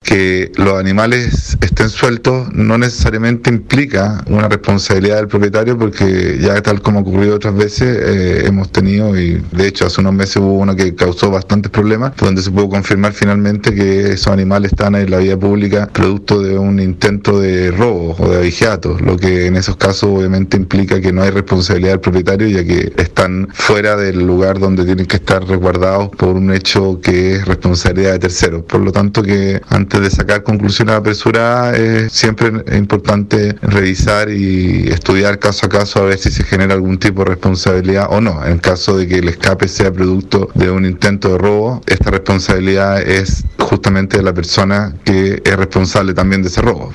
que los animales estén sueltos no necesariamente implica una responsabilidad del propietario, porque ya tal como ocurrió otras veces, hemos tenido, y de hecho hace unos meses hubo uno que causó bastantes problemas, donde se pudo confirmar finalmente que esos animales están en la vía pública producto de un intento de robo o de abigeato, lo que en esos casos obviamente implica que no hay responsabilidad del propietario, ya que están fuera del lugar donde tienen que estar resguardados por un hecho que es responsabilidad de terceros. Por lo tanto, que antes de sacar conclusiones apresuradas es siempre importante revisar y estudiar caso a caso a ver si se genera algún tipo de responsabilidad o no. En caso de que el escape sea producto de un intento de robo, esta responsabilidad es justamente de la persona que es responsable también de ese robo.